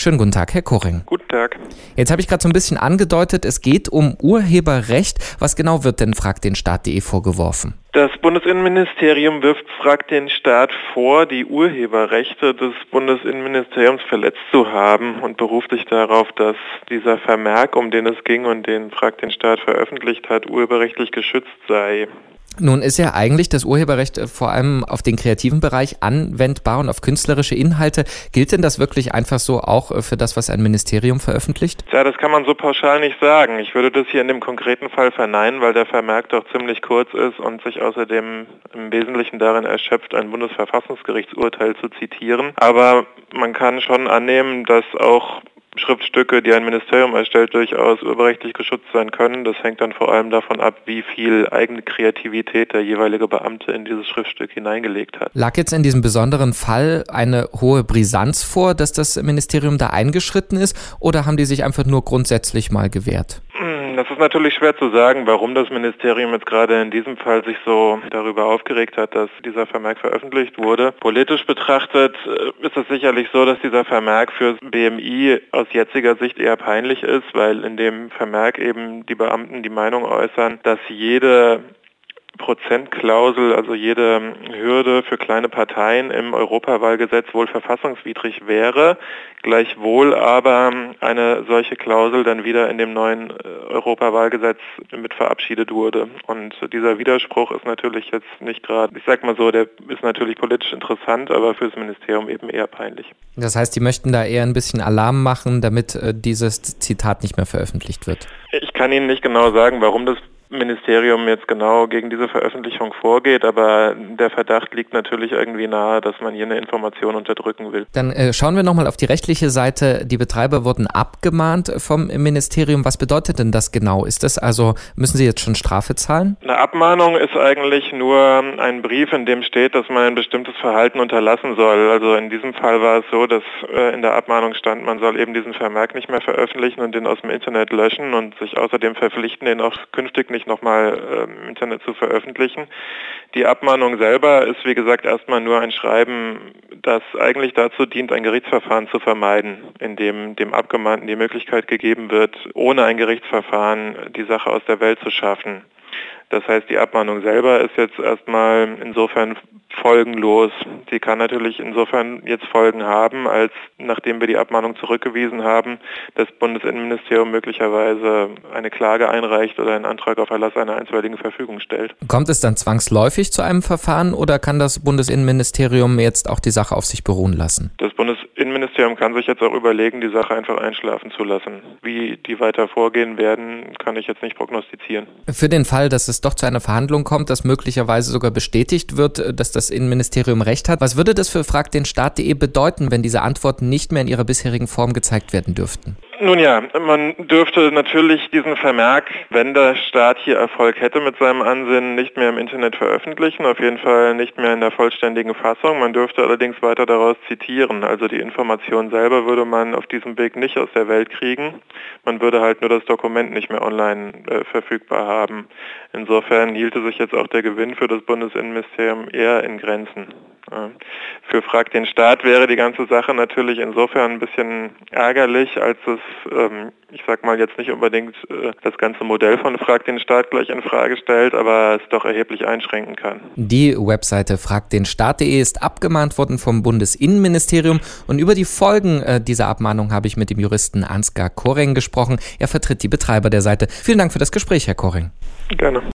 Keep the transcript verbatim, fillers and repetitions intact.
Schönen guten Tag, Herr Koring. Guten Tag. Jetzt habe ich gerade so ein bisschen angedeutet, es geht um Urheberrecht. Was genau wird denn fragt den Staat punkt de vorgeworfen? Das Bundesinnenministerium wirft fragt den Staat vor, die Urheberrechte des Bundesinnenministeriums verletzt zu haben und beruft sich darauf, dass dieser Vermerk, um den es ging und den fragt den Staat veröffentlicht hat, urheberrechtlich geschützt sei. Nun ist ja eigentlich das Urheberrecht vor allem auf den kreativen Bereich anwendbar und auf künstlerische Inhalte. Gilt denn das wirklich einfach so auch für das, was ein Ministerium veröffentlicht? Ja, das kann man so pauschal nicht sagen. Ich würde das hier in dem konkreten Fall verneinen, weil der Vermerk doch ziemlich kurz ist und sich außerdem im Wesentlichen darin erschöpft, ein Bundesverfassungsgerichtsurteil zu zitieren. Aber man kann schon annehmen, dass auch Schriftstücke, die ein Ministerium erstellt, durchaus urheberrechtlich geschützt sein können. Das hängt dann vor allem davon ab, wie viel eigene Kreativität der jeweilige Beamte in dieses Schriftstück hineingelegt hat. Lag jetzt in diesem besonderen Fall eine hohe Brisanz vor, dass das Ministerium da eingeschritten ist, oder haben die sich einfach nur grundsätzlich mal gewehrt? Das ist natürlich schwer zu sagen, warum das Ministerium jetzt gerade in diesem Fall sich so darüber aufgeregt hat, dass dieser Vermerk veröffentlicht wurde. Politisch betrachtet ist es sicherlich so, dass dieser Vermerk fürs B M I aus jetziger Sicht eher peinlich ist, weil in dem Vermerk eben die Beamten die Meinung äußern, dass jede Prozentklausel, also jede Hürde für kleine Parteien im Europawahlgesetz wohl verfassungswidrig wäre, gleichwohl aber eine solche Klausel dann wieder in dem neuen Europawahlgesetz mit verabschiedet wurde. Und dieser Widerspruch ist natürlich jetzt nicht gerade, ich sag mal so, der ist natürlich politisch interessant, aber für das Ministerium eben eher peinlich. Das heißt, die möchten da eher ein bisschen Alarm machen, damit äh, dieses Zitat nicht mehr veröffentlicht wird? Ich kann Ihnen nicht genau sagen, warum das Ministerium jetzt genau gegen diese Veröffentlichung vorgeht, aber der Verdacht liegt natürlich irgendwie nahe, dass man hier eine Information unterdrücken will. Dann äh, schauen wir nochmal auf die rechtliche Seite. Die Betreiber wurden abgemahnt vom Ministerium. Was bedeutet denn das genau? Ist das also, müssen Sie jetzt schon Strafe zahlen? Eine Abmahnung ist eigentlich nur ein Brief, in dem steht, dass man ein bestimmtes Verhalten unterlassen soll. Also in diesem Fall war es so, dass äh, in der Abmahnung stand, man soll eben diesen Vermerk nicht mehr veröffentlichen und den aus dem Internet löschen und sich außerdem verpflichten, den auch künftig nicht nochmal äh, im Internet zu veröffentlichen. Die Abmahnung selber ist, wie gesagt, erstmal nur ein Schreiben, das eigentlich dazu dient, ein Gerichtsverfahren zu vermeiden, in dem dem Abgemahnten die Möglichkeit gegeben wird, ohne ein Gerichtsverfahren die Sache aus der Welt zu schaffen. Das heißt, die Abmahnung selber ist jetzt erstmal insofern folgenlos. Sie kann natürlich insofern jetzt Folgen haben, als nachdem wir die Abmahnung zurückgewiesen haben, das Bundesinnenministerium möglicherweise eine Klage einreicht oder einen Antrag auf Erlass einer einstweiligen Verfügung stellt. Kommt es dann zwangsläufig zu einem Verfahren oder kann das Bundesinnenministerium jetzt auch die Sache auf sich beruhen lassen? Das Bundesinnenministerium kann sich jetzt auch überlegen, die Sache einfach einschlafen zu lassen. Wie die weiter vorgehen werden, kann ich jetzt nicht prognostizieren. Für den Fall, dass es doch zu einer Verhandlung kommt, dass möglicherweise sogar bestätigt wird, dass das Innenministerium recht hat. Was würde das für fragt den Staat punkt de bedeuten, wenn diese Antworten nicht mehr in ihrer bisherigen Form gezeigt werden dürften? Nun ja, man dürfte natürlich diesen Vermerk, wenn der Staat hier Erfolg hätte mit seinem Ansinnen, nicht mehr im Internet veröffentlichen, auf jeden Fall nicht mehr in der vollständigen Fassung. Man dürfte allerdings weiter daraus zitieren. Also die Information selber würde man auf diesem Weg nicht aus der Welt kriegen. Man würde halt nur das Dokument nicht mehr online äh, verfügbar haben. Insofern hielte sich jetzt auch der Gewinn für das Bundesinnenministerium eher in Grenzen. Ja. Für fragt den Staat wäre die ganze Sache natürlich insofern ein bisschen ärgerlich, als es, ähm, ich sag mal jetzt nicht unbedingt äh, das ganze Modell von fragt den Staat gleich in Frage stellt, aber es doch erheblich einschränken kann. Die Webseite fragt den Staat punkt de ist abgemahnt worden vom Bundesinnenministerium und über die Folgen äh, dieser Abmahnung habe ich mit dem Juristen Ansgar Koring gesprochen. Er vertritt die Betreiber der Seite. Vielen Dank für das Gespräch, Herr Koring. Gerne.